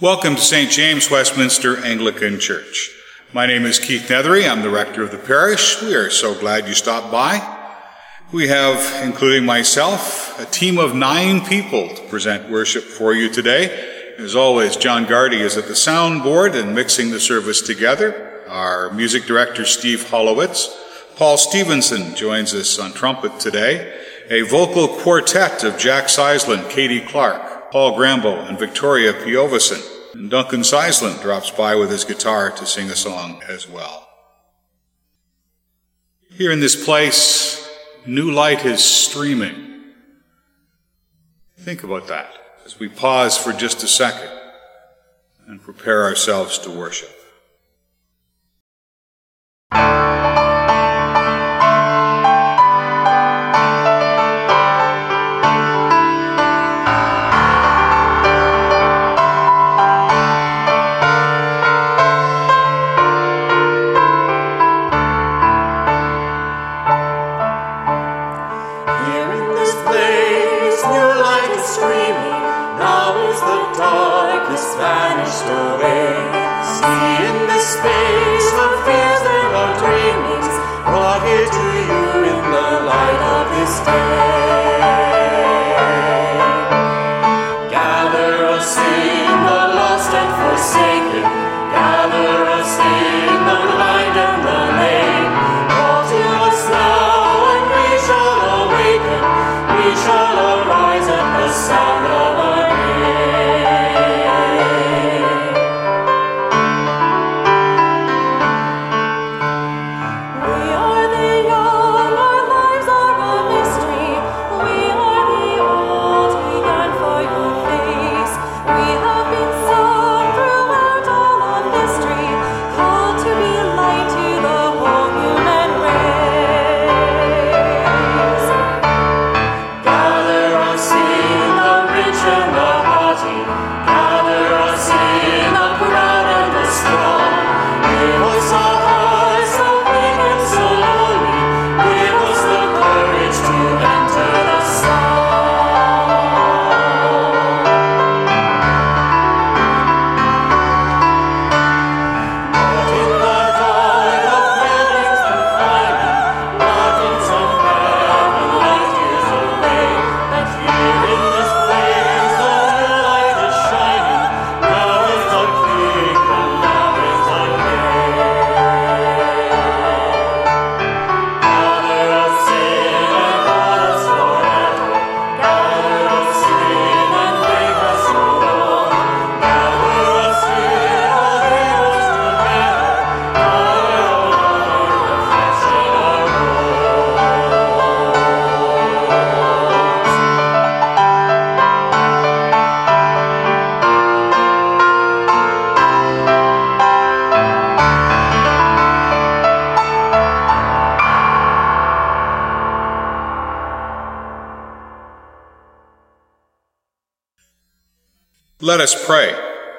Welcome to St. James Westminster Anglican Church. My name is Keith Nethery. I'm the rector of the parish. We are so glad you stopped by. We have, including myself, a team of 9 people to present worship for you today. As always, John Gardy is at the soundboard and mixing the service together. Our music director, Steve Hollowitz. Paul Stevenson joins us on trumpet today. A vocal quartet of Jack Seisland, Katie Clark, Paul Grambo, and Victoria Pioveson. And Duncan Seisland drops by with his guitar to sing a song as well. Here in this place, new light is streaming. Think about that as we pause for just a second and prepare ourselves to worship. Let us pray.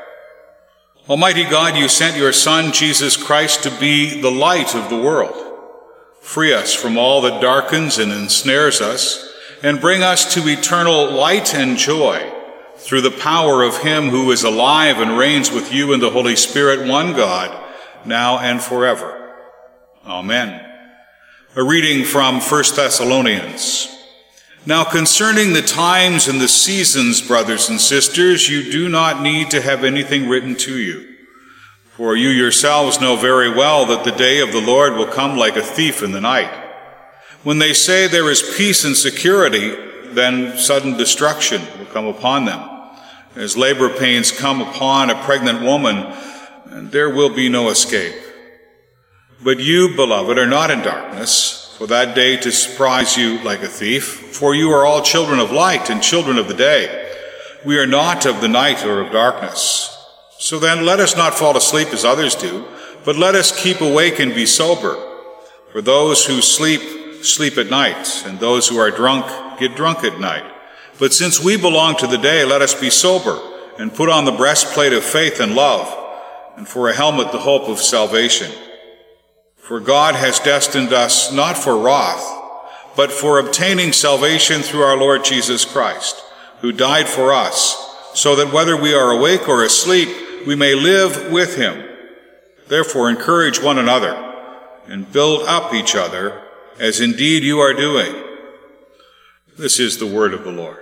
Almighty God, you sent your Son, Jesus Christ, to be the light of the world. Free us from all that darkens and ensnares us, and bring us to eternal light and joy through the power of him who is alive and reigns with you in the Holy Spirit, one God, now and forever. Amen. A reading from 1 Thessalonians. Now concerning the times and the seasons, brothers and sisters, you do not need to have anything written to you. For you yourselves know very well that the day of the Lord will come like a thief in the night. When they say there is peace and security, then sudden destruction will come upon them, as labor pains come upon a pregnant woman, and there will be no escape. But you, beloved, are not in darkness, for that day to surprise you like a thief, for you are all children of light and children of the day. We are not of the night or of darkness. So then let us not fall asleep as others do, but let us keep awake and be sober. For those who sleep, sleep at night, and those who are drunk, get drunk at night. But since we belong to the day, let us be sober, and put on the breastplate of faith and love, and for a helmet the hope of salvation. For God has destined us not for wrath, but for obtaining salvation through our Lord Jesus Christ, who died for us, so that whether we are awake or asleep, we may live with him. Therefore encourage one another and build up each other, as indeed you are doing. This is the word of the Lord.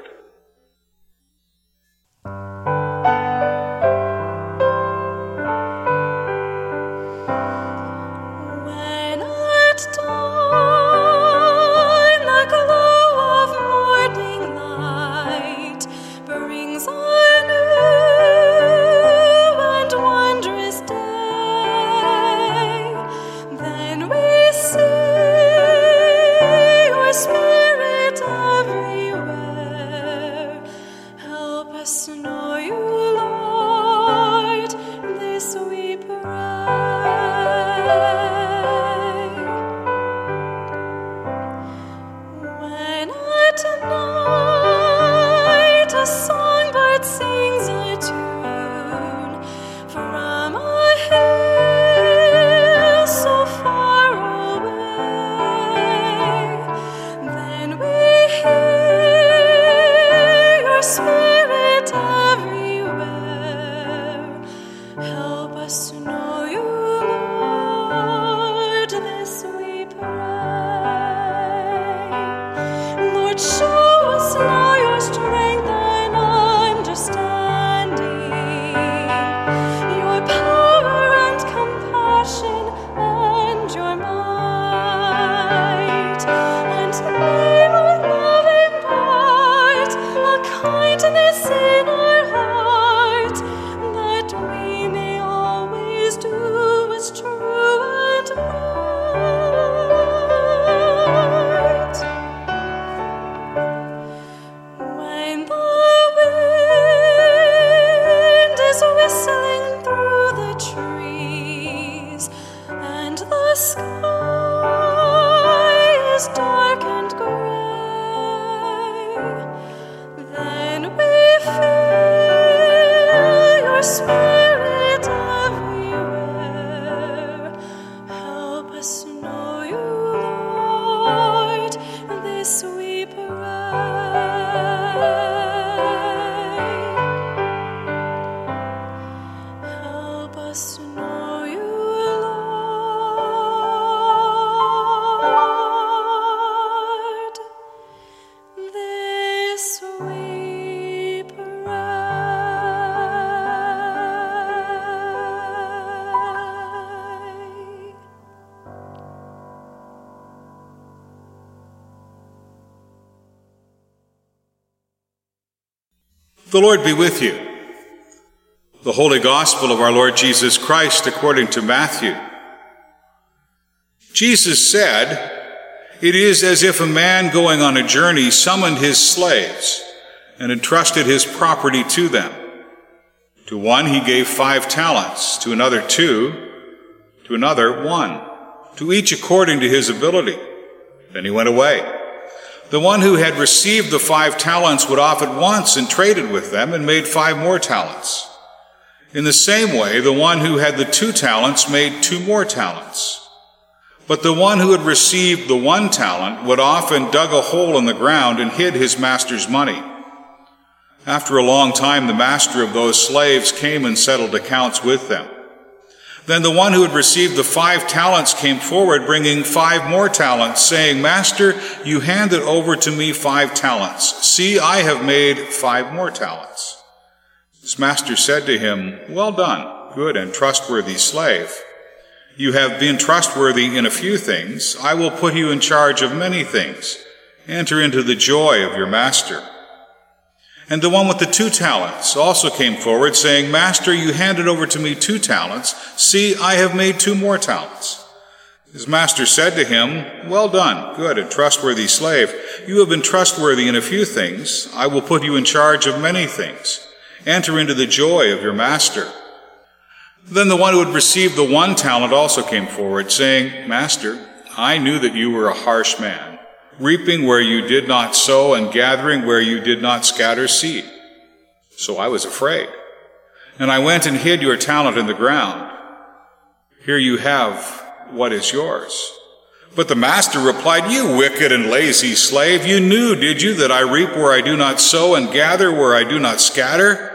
The Lord be with you. The Holy Gospel of our Lord Jesus Christ according to Matthew. Jesus said, "It is as if a man going on a journey summoned his slaves and entrusted his property to them. To one he gave 5 talents, to another 2, to another 1, to each according to his ability. Then he went away. The one who had received the 5 talents went off at once and traded with them and made 5 more talents. In the same way, the one who had the 2 talents made 2 more talents. But the one who had received the 1 talent went off and dug a hole in the ground and hid his master's money. After a long time, the master of those slaves came and settled accounts with them. Then the one who had received the 5 talents came forward, bringing 5 more talents, saying, 'Master, you handed over to me 5 talents. See, I have made 5 more talents.' His master said to him, 'Well done, good and trustworthy slave. You have been trustworthy in a few things. I will put you in charge of many things. Enter into the joy of your master.' And the one with the 2 talents also came forward, saying, 'Master, you handed over to me 2 talents. See, I have made 2 more talents.' His master said to him, 'Well done, good and trustworthy slave. You have been trustworthy in a few things. I will put you in charge of many things. Enter into the joy of your master.' Then the one who had received the 1 talent also came forward, saying, 'Master, I knew that you were a harsh man, reaping where you did not sow and gathering where you did not scatter seed. So I was afraid, and I went and hid your talent in the ground. Here you have what is yours.' But the master replied, 'You wicked and lazy slave, you knew, did you, that I reap where I do not sow and gather where I do not scatter?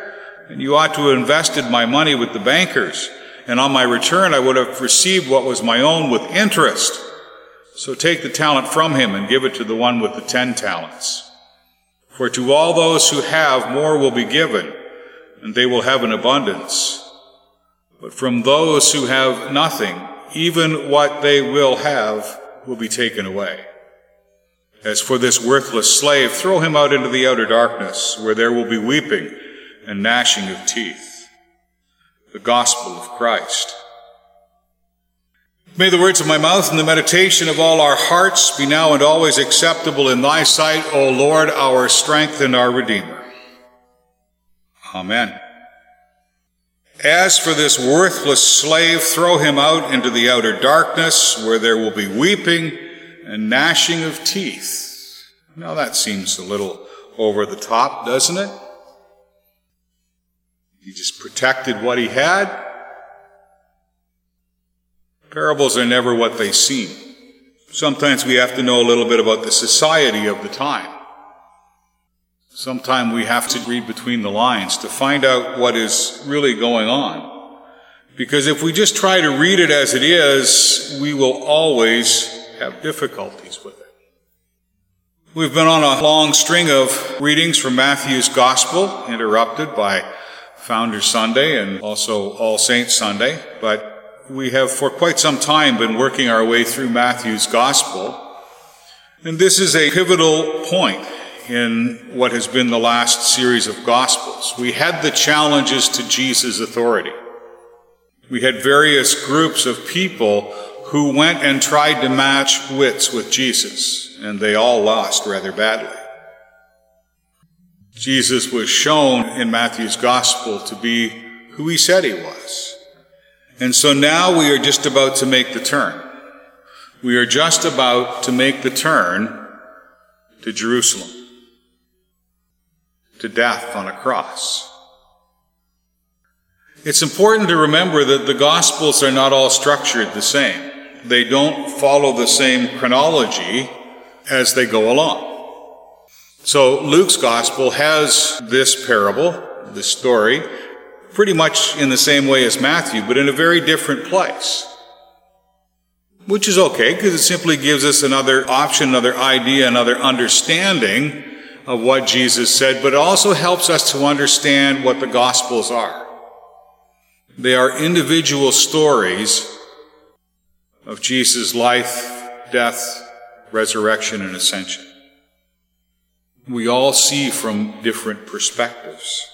and you ought to have invested my money with the bankers, and on my return I would have received what was my own with interest. So take the talent from him and give it to the one with the 10 talents. For to all those who have, more will be given, and they will have an abundance. But from those who have nothing, even what they will have will be taken away. As for this worthless slave, throw him out into the outer darkness, where there will be weeping and gnashing of teeth. The Gospel of Christ. May the words of my mouth and the meditation of all our hearts be now and always acceptable in thy sight, O Lord, our strength and our Redeemer. Amen. As for this worthless slave, throw him out into the outer darkness, where there will be weeping and gnashing of teeth. Now that seems a little over the top, doesn't it? He just protected what he had. Parables are never what they seem. Sometimes we have to know a little bit about the society of the time. Sometimes we have to read between the lines to find out what is really going on. Because if we just try to read it as it is, we will always have difficulties with it. We've been on a long string of readings from Matthew's Gospel, interrupted by Founders Sunday and also All Saints Sunday, but we have for quite some time been working our way through Matthew's Gospel, and this is a pivotal point in what has been the last series of Gospels. We had the challenges to Jesus' authority. We had various groups of people who went and tried to match wits with Jesus, and they all lost rather badly. Jesus was shown in Matthew's Gospel to be who he said he was. And so now we are just about to make the turn. We are just about to make the turn to Jerusalem, to death on a cross. It's important to remember that the Gospels are not all structured the same. They don't follow the same chronology as they go along. So Luke's Gospel has this parable, this story, pretty much in the same way as Matthew, but in a very different place. Which is okay, because it simply gives us another option, another idea, another understanding of what Jesus said, but it also helps us to understand what the Gospels are. They are individual stories of Jesus' life, death, resurrection, and ascension. We all see from different perspectives.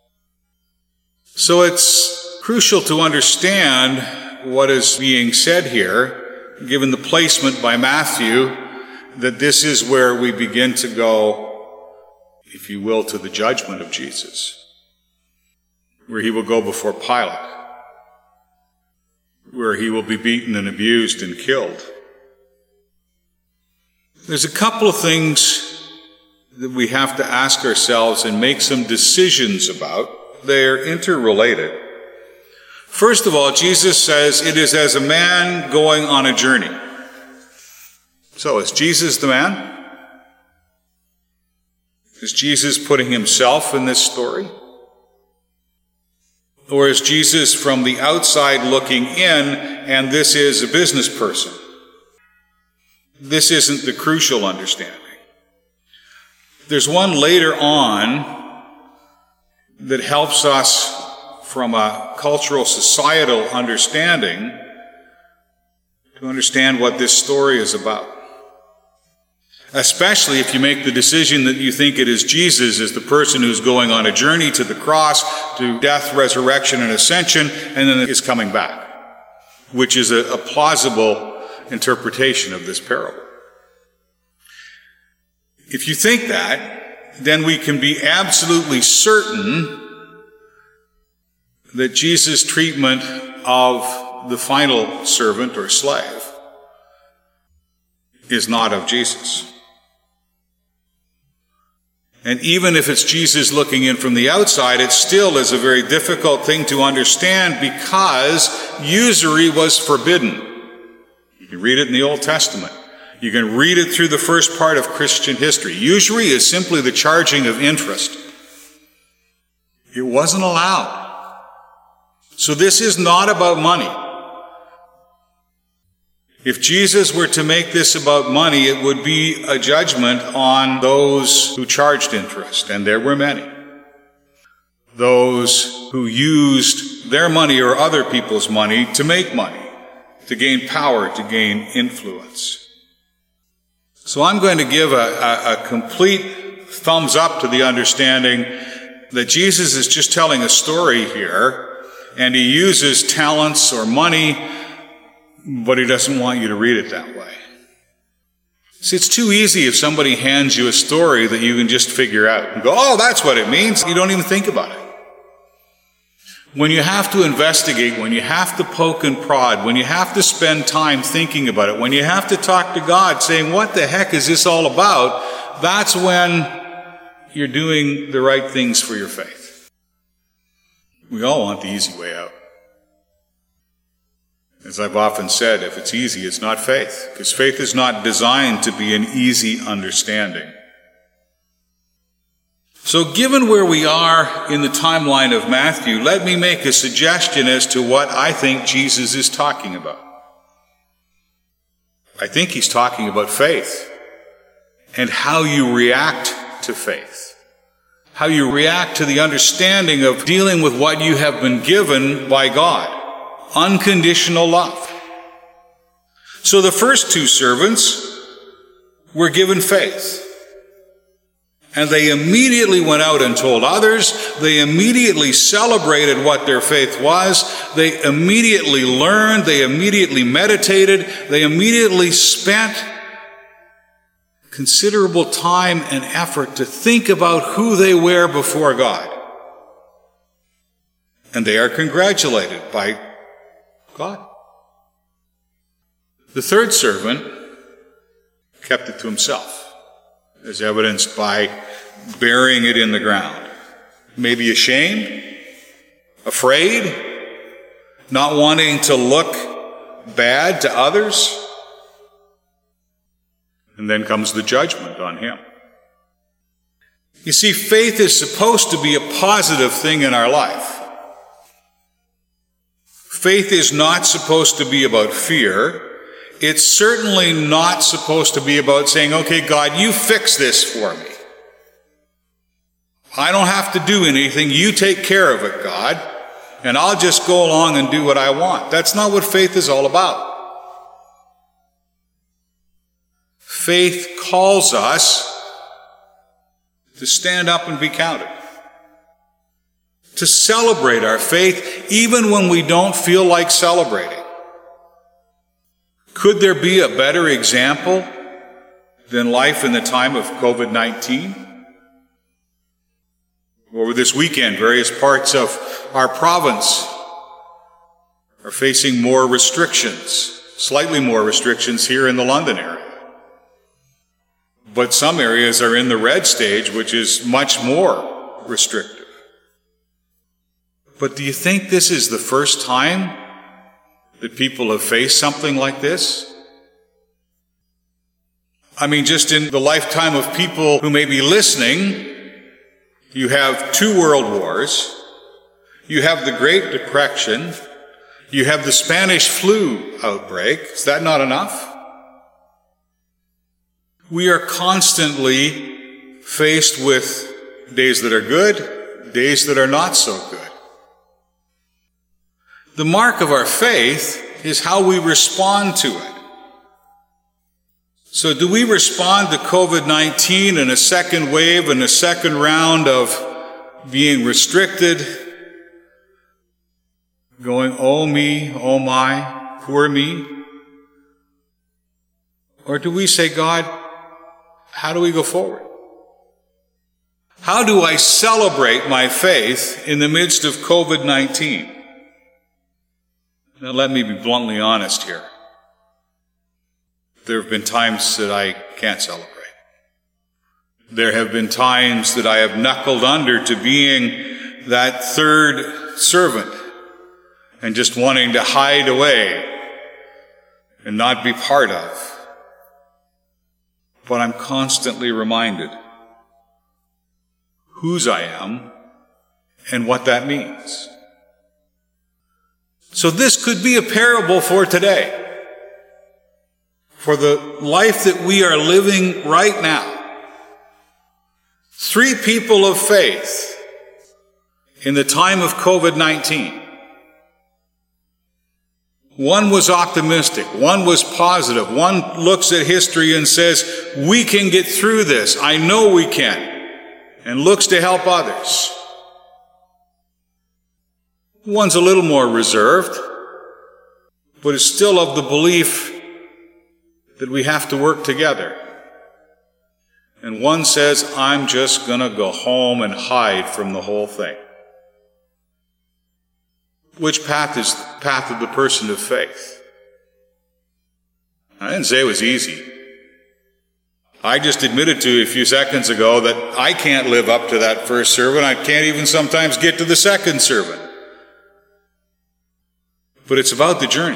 So it's crucial to understand what is being said here, given the placement by Matthew, that this is where we begin to go, if you will, to the judgment of Jesus, where he will go before Pilate, where he will be beaten and abused and killed. There's a couple of things that we have to ask ourselves and make some decisions about. They're interrelated. First of all, Jesus says it is as a man going on a journey. So is Jesus the man? Is Jesus putting himself in this story? Or is Jesus from the outside looking in, and this is a business person? This isn't the crucial understanding. There's one later on that helps us from a cultural, societal understanding to understand what this story is about. Especially if you make the decision that you think it is Jesus as the person who's going on a journey to the cross, to death, resurrection, and ascension, and then is coming back, which is a plausible interpretation of this parable. If you think that, then we can be absolutely certain that Jesus' treatment of the final servant or slave is not of Jesus. And even if it's Jesus looking in from the outside, it still is a very difficult thing to understand because usury was forbidden. You can read it in the Old Testament. You can read it through the first part of Christian history. Usury is simply the charging of interest. It wasn't allowed. So this is not about money. If Jesus were to make this about money, it would be a judgment on those who charged interest, and there were many. Those who used their money or other people's money to make money, to gain power, to gain influence. So I'm going to give a complete thumbs up to the understanding that Jesus is just telling a story here, and he uses talents or money, but he doesn't want you to read it that way. See, it's too easy if somebody hands you a story that you can just figure out and go, oh, that's what it means. You don't even think about it. When you have to investigate, when you have to poke and prod, when you have to spend time thinking about it, when you have to talk to God saying, what the heck is this all about? That's when you're doing the right things for your faith. We all want the easy way out. As I've often said, if it's easy, it's not faith, because faith is not designed to be an easy understanding. So given where we are in the timeline of Matthew, let me make a suggestion as to what I think Jesus is talking about. I think he's talking about faith and how you react to faith, how you react to the understanding of dealing with what you have been given by God, unconditional love. So the first two servants were given faith. And they immediately went out and told others. They immediately celebrated what their faith was. They immediately learned. They immediately meditated. They immediately spent considerable time and effort to think about who they were before God. And they are congratulated by God. The third servant kept it to himself, as evidenced by burying it in the ground. Maybe ashamed, afraid, not wanting to look bad to others. And then comes the judgment on him. You see, faith is supposed to be a positive thing in our life. Faith is not supposed to be about fear. It's certainly not supposed to be about saying, okay, God, you fix this for me. I don't have to do anything. You take care of it, God, and I'll just go along and do what I want. That's not what faith is all about. Faith calls us to stand up and be counted, to celebrate our faith even when we don't feel like celebrating. Could there be a better example than life in the time of COVID-19? Over this weekend, various parts of our province are facing more restrictions, slightly more restrictions here in the London area. But some areas are in the red stage, which is much more restrictive. But do you think this is the first time that people have faced something like this? I mean, just in the lifetime of people who may be listening, you have 2 world wars, you have the Great Depression, you have the Spanish flu outbreak. Is that not enough? We are constantly faced with days that are good, days that are not so good. The mark of our faith is how we respond to it. So do we respond to COVID-19 and a second wave and a second round of being restricted, going, oh me, oh my, poor me? Or do we say, God, how do we go forward? How do I celebrate my faith in the midst of COVID-19? Now let me be bluntly honest here. There have been times that I can't celebrate. There have been times that I have knuckled under to being that third servant and just wanting to hide away and not be part of. But I'm constantly reminded whose I am and what that means. So this could be a parable for today, for the life that we are living right now. 3 people of faith in the time of COVID-19. One was optimistic, one was positive, one looks at history and says, we can get through this, I know we can, and looks to help others. One's a little more reserved, but is still of the belief that we have to work together. And one says, I'm just going to go home and hide from the whole thing. Which path is the path of the person of faith? I didn't say it was easy. I just admitted to you a few seconds ago that I can't live up to that first sermon. I can't even sometimes get to the second sermon. But it's about the journey.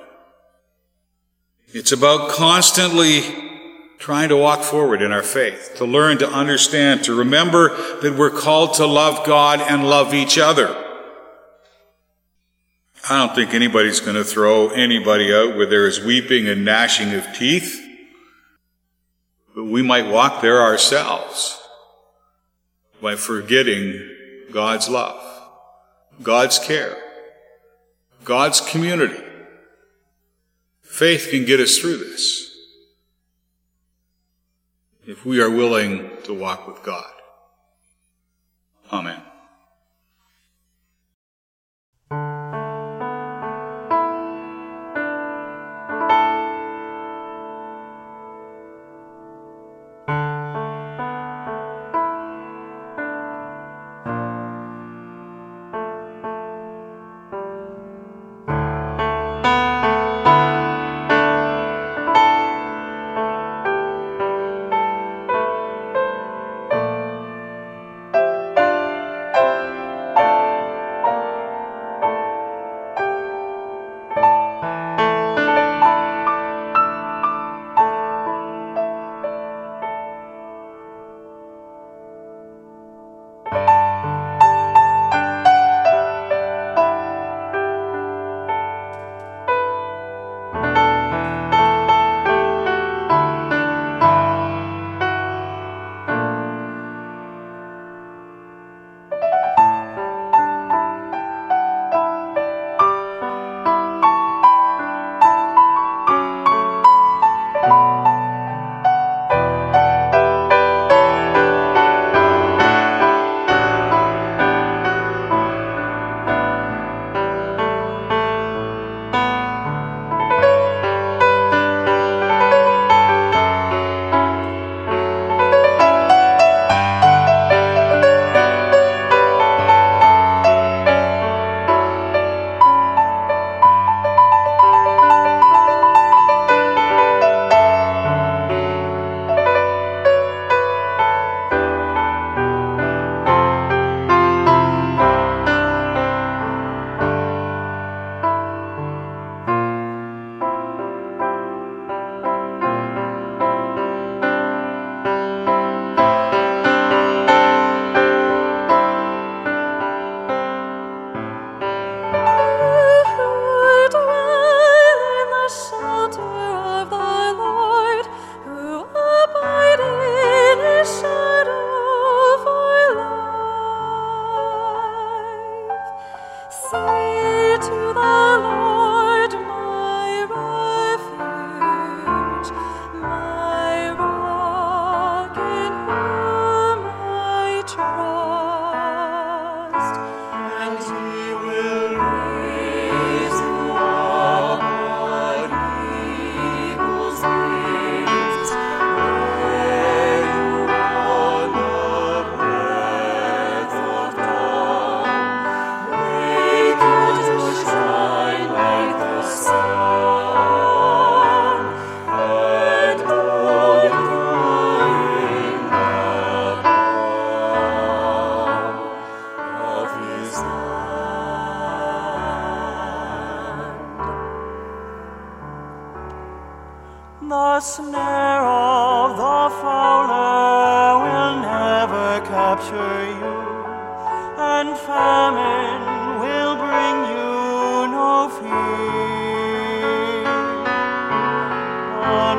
It's about constantly trying to walk forward in our faith, to learn, to understand, to remember that we're called to love God and love each other. I don't think anybody's going to throw anybody out where there is weeping and gnashing of teeth, but we might walk there ourselves by forgetting God's love, God's care, God's community. Faith can get us through this if we are willing to walk with God. Amen. The snare of the fowler will never capture you, and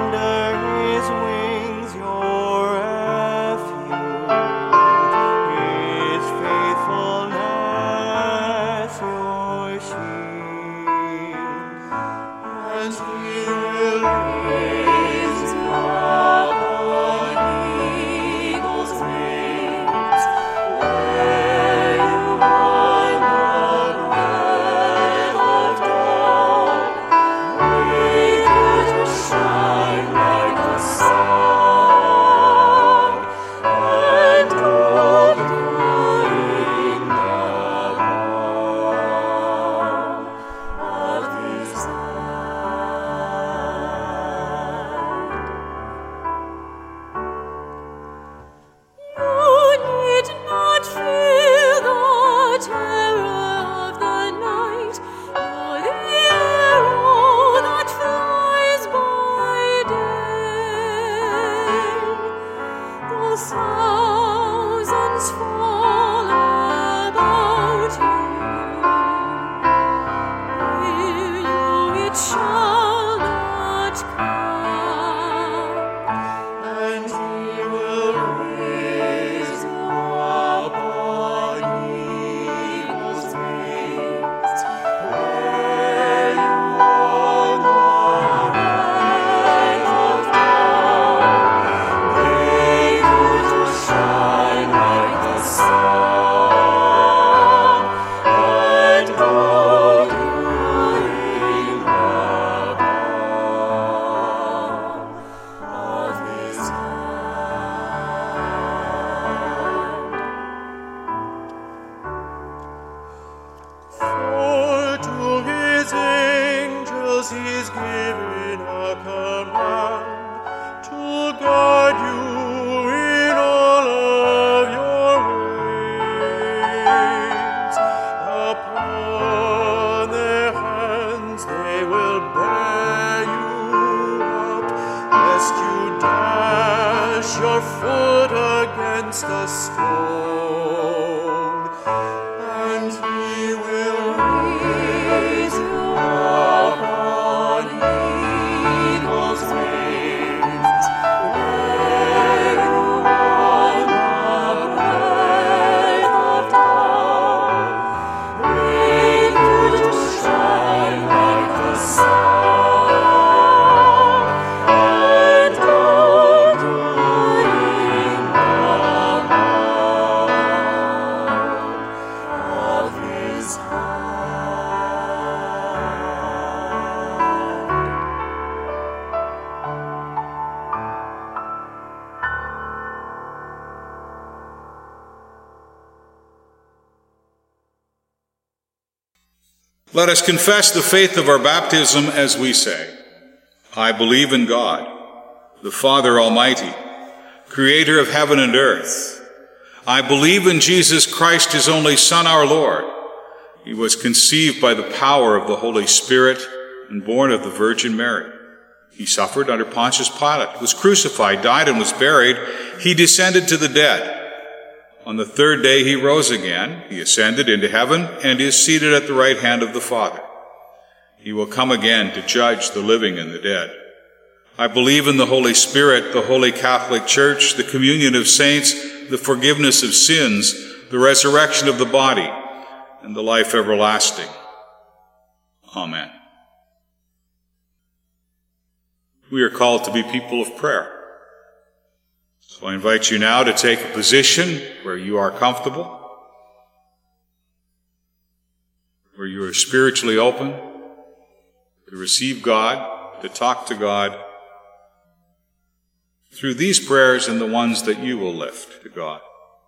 Let us confess the faith of our baptism as we say, I believe in God, the Father Almighty, creator of heaven and earth. I believe in Jesus Christ, his only Son, our Lord. He was conceived by the power of the Holy Spirit and born of the Virgin Mary. He suffered under Pontius Pilate, was crucified, died, and was buried. He descended to the dead. On the third day he rose again. He ascended into heaven and is seated at the right hand of the Father. He will come again to judge the living and the dead. I believe in the Holy Spirit, the Holy Catholic Church, the communion of saints, the forgiveness of sins, the resurrection of the body, and the life everlasting. Amen. We are called to be people of prayer. So I invite you now to take a position where you are comfortable, where you are spiritually open to receive God, to talk to God through these prayers and the ones that you will lift to God.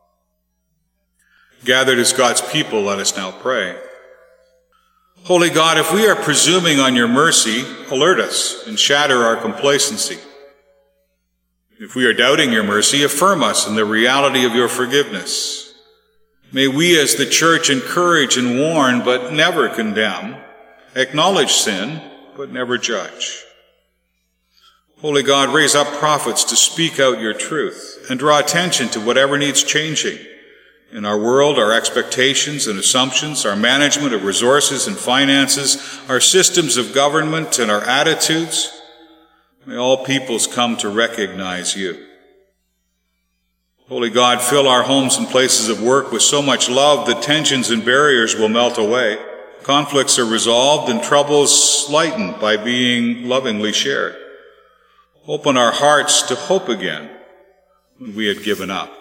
Gathered as God's people, let us now pray. Holy God, if we are presuming on your mercy, alert us and shatter our complacency. If we are doubting your mercy, affirm us in the reality of your forgiveness. May we as the church encourage and warn, but never condemn, acknowledge sin, but never judge. Holy God, raise up prophets to speak out your truth and draw attention to whatever needs changing in our world, our expectations and assumptions, our management of resources and finances, our systems of government and our attitudes. May all peoples come to recognize you. Holy God, fill our homes and places of work with so much love that tensions and barriers will melt away. Conflicts are resolved and troubles lightened by being lovingly shared. Open our hearts to hope again when we had given up.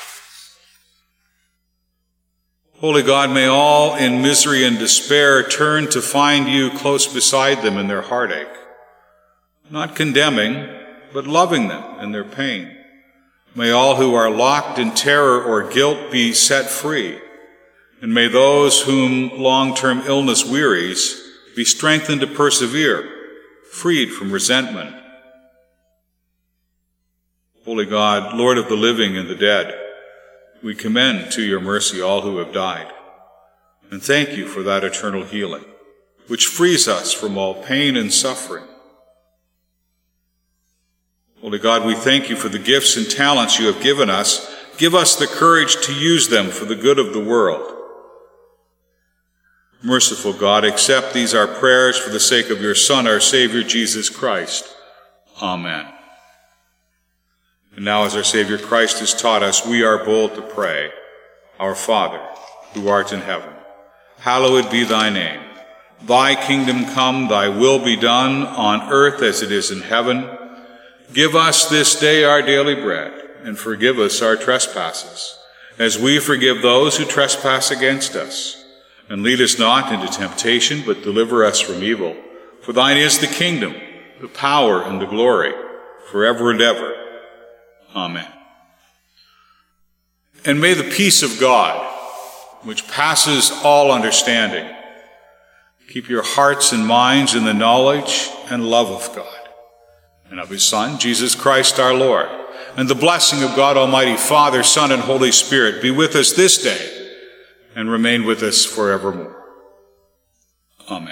Holy God, may all in misery and despair turn to find you close beside them in their heartache, not condemning, but loving them in their pain. May all who are locked in terror or guilt be set free, and may those whom long-term illness wearies be strengthened to persevere, freed from resentment. Holy God, Lord of the living and the dead, we commend to your mercy all who have died, and thank you for that eternal healing, which frees us from all pain and suffering. Holy God, we thank you for the gifts and talents you have given us. Give us the courage to use them for the good of the world. Merciful God, accept these our prayers for the sake of your Son, our Savior, Jesus Christ. Amen. And now, as our Savior Christ has taught us, we are bold to pray. Our Father, who art in heaven, hallowed be thy name. Thy kingdom come, thy will be done, on earth as it is in heaven. Give us this day our daily bread, and forgive us our trespasses, as we forgive those who trespass against us. And lead us not into temptation, but deliver us from evil. For thine is the kingdom, the power, and the glory, forever and ever. Amen. And may the peace of God, which passes all understanding, keep your hearts and minds in the knowledge and love of God and of his Son, Jesus Christ our Lord. And the blessing of God Almighty, Father, Son, and Holy Spirit be with us this day and remain with us forevermore. Amen.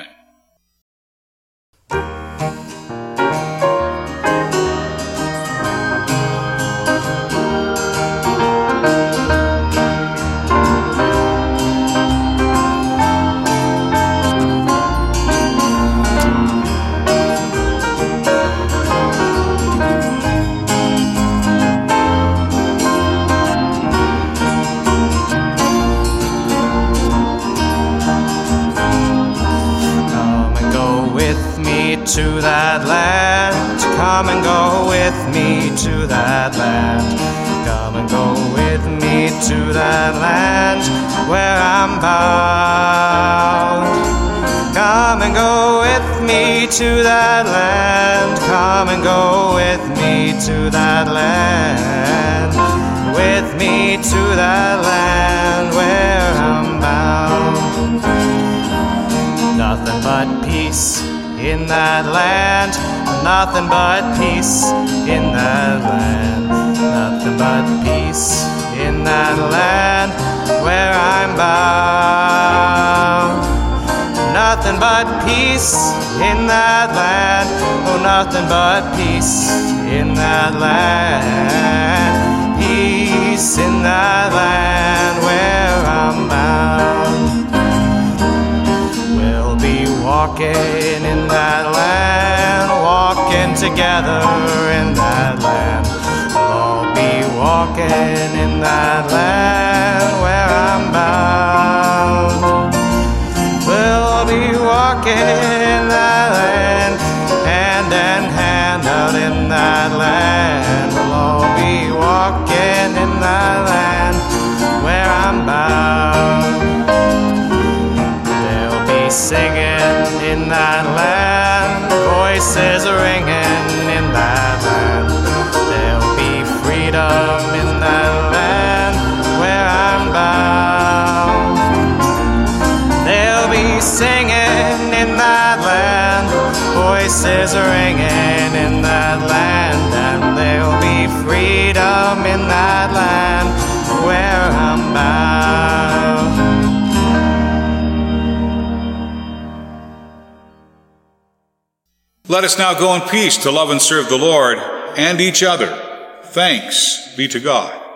To that land, come and go with me to that land. Come and go with me to that land where I'm bound. Come and go with me to that land. Come and go with me to that land. With me to that land where I'm bound. Nothing but peace in that land, nothing but peace in that land, nothing but peace in that land where I'm bound. Nothing but peace in that land, oh, nothing but peace in that land, peace in that land where I'm bound. We'll be walking in that land, walking together in that land. We'll all be walking in that land where I'm bound. We'll be walking in that land, hand in hand out in that land. We'll all be walking in that land where I'm bound. Singing in that land, voices ringing in that land. There'll be freedom in that land where I'm bound. They'll be singing in that land, voices ringing in that land, and there'll be freedom in that land where I'm bound. Let us now go in peace to love and serve the Lord and each other. Thanks be to God.